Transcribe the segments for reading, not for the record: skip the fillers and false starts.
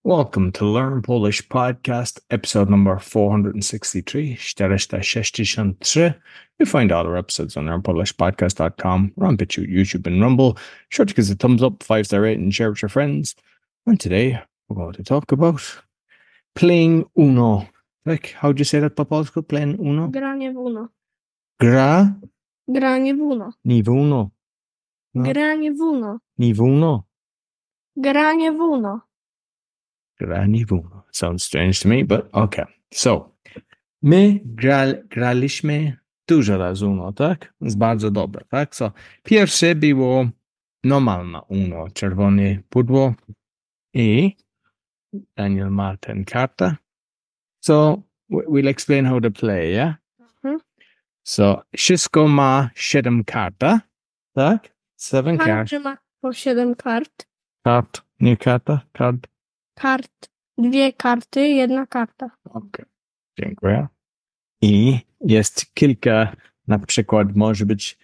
Welcome to Learn Polish Podcast, episode number 463, 463. You find all our episodes on learnpolishpodcast.com. We're on BitChute, YouTube, and Rumble. Sure to give us a thumbs up, 5-star rating, and share with your friends. And today, we're going to talk about playing Uno. Like, how'd you say that, Popolsku? Playing Uno? Granie w Uno. Granie w Uno. Ni w Uno. No. Granie w Uno. Ni w Uno. Granie w Uno. Granie w Uno. Sounds strange to me, but okay. So, my graliśmy dużo razy Uno, tak? Jest bardzo dobre, tak? So, pierwsze było normalne Uno, czerwone pudło i Daniel ma tę kartę. So, we'll explain how to play, yeah? So, wszystko ma 7 kart, tak? 7 kart. Każdy ma po 7 kart. Kart, nie karta, kart. Kart. 2 karty, 1 karta. Okay. Dziękuję. I jest kilka, na przykład może być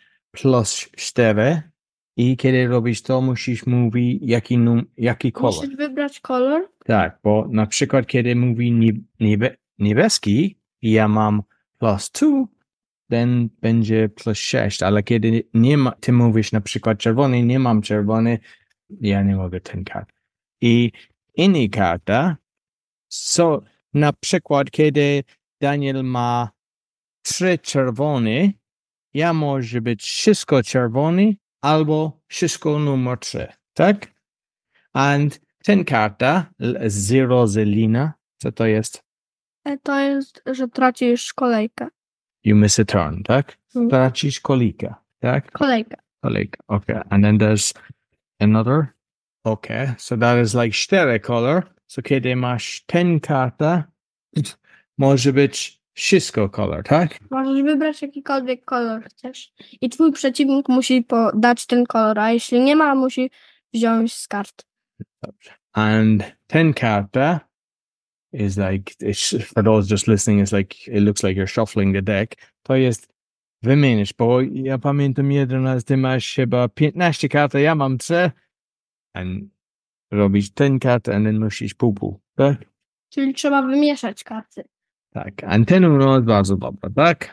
+4 i kiedy robisz to, musisz mówić jaki kolor. Musisz wybrać kolor. Tak, bo na przykład kiedy mówi niebieski i ja mam +2, then będzie +6, ale kiedy nie ma, ty mówisz na przykład czerwony, nie mam czerwony, ja nie mogę ten kart. I inna karta, so na przykład kiedy Daniel ma 3 czerwone, ja może być wszystko czerwony albo wszystko numer 3, tak? And ten karta, 0 zelina, co to jest? To jest, że tracisz kolejkę. You miss a turn, tak? Tracisz kolejkę, tak? Kolejkę. Kolejka, okay. And then there's another. Okay, so that is like 4 color. So kiedy masz ten karta, może być wszystko kolor, tak? Możesz wybrać jakikolwiek kolor chcesz. I twój przeciwnik musi dać ten kolor, a jeśli nie ma, musi wziąć z kart. Dobrze. And ten karta is like, for those just listening, it's like, it looks like you're shuffling the deck. To jest wymienisz, bo ja pamiętam jeden raz, ty masz chyba 15 kart, ja mam 3. And robisz ten kartę, and then musisz pół, tak? Czyli trzeba wymieszać karty. Tak, a ten Uno jest bardzo dobra, tak?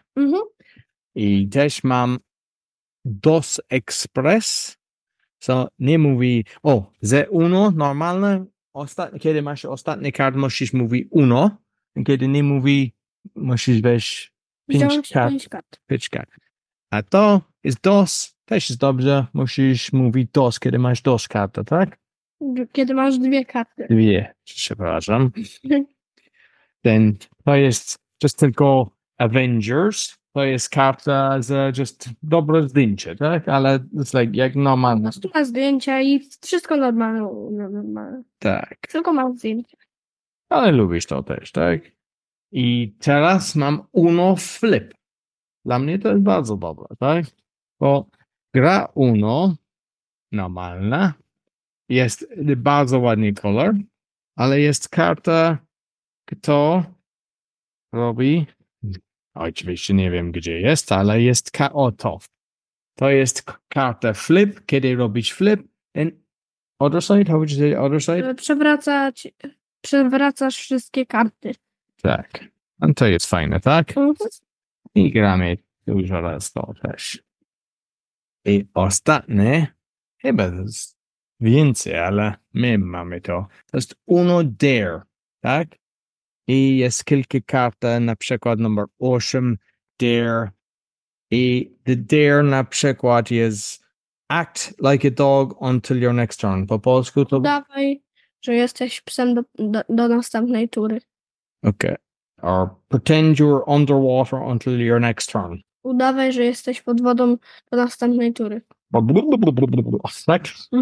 I też mam Dos Express. So nie mówi, ze Uno normalne, kiedy masz ostatni kart, musisz mówić Uno. A kiedy nie mówi, musisz weź 5 kart. 5 kart. A to jest Dos, też jest dobrze, musisz mówić Dos, kiedy masz Dos kartę, tak? Kiedy masz 2 karty. 2, przepraszam. Ten, to jest just tylko Avengers. To jest karta za just dobre zdjęcie, tak? Ale it's like jak normalne. Tu ma zdjęcia i wszystko normalne. Tak. Tylko mam zdjęcia. Ale lubisz to też, tak? I teraz mam Uno Flip. Dla mnie to jest bardzo dobre, tak? Bo gra Uno normalna jest bardzo ładny kolor, ale jest karta, kto robi. Oczywiście nie wiem, gdzie jest, ale jest to jest karta flip. Kiedy robisz flip, then other side, how would you say other side? Przewracasz wszystkie karty. Tak. A to jest fajne, tak? I gramy dużo raz to też. I ostatnie, chyba jest więcej, ale my mamy to. To jest Uno Dare, tak? I jest kilka kart, na przykład numer 8, Dare. I the Dare na przykład jest act like a dog until your next turn. Po polsku to... Udawaj, że jesteś psem do następnej tury. Okay. Or pretend you're underwater until your next turn. Udawaj, że jesteś pod wodą do następnej tury. Tak?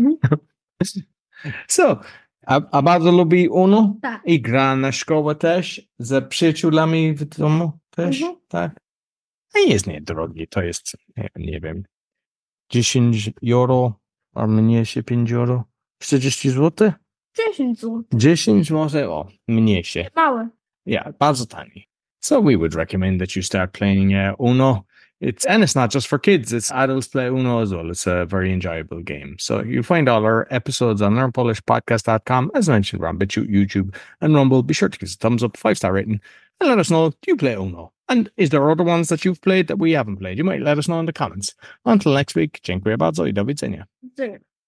So, a bardzo lubi Uno? Tak. I gra na szkołę też? Z przyjaciółmi w domu też? Tak? A jest niedrogi, to jest, nie wiem, 10 euro, a mniejsze 5 euro? 40 zł? 10 zł. 10 zł? Mniejsze. Małe. Yeah, bardzo tani. So we would recommend that you start playing Uno. And it's not just for kids. It's adults play Uno as well. It's a very enjoyable game. So you'll find all our episodes on learnpolishpodcast.com. As mentioned, we're on BitChute, YouTube, and Rumble. Be sure to give us a thumbs up, 5-star rating, and let us know, do you play Uno? And is there other ones that you've played that we haven't played? You might let us know in the comments. Until next week, dziękuję bardzo I do widzenia.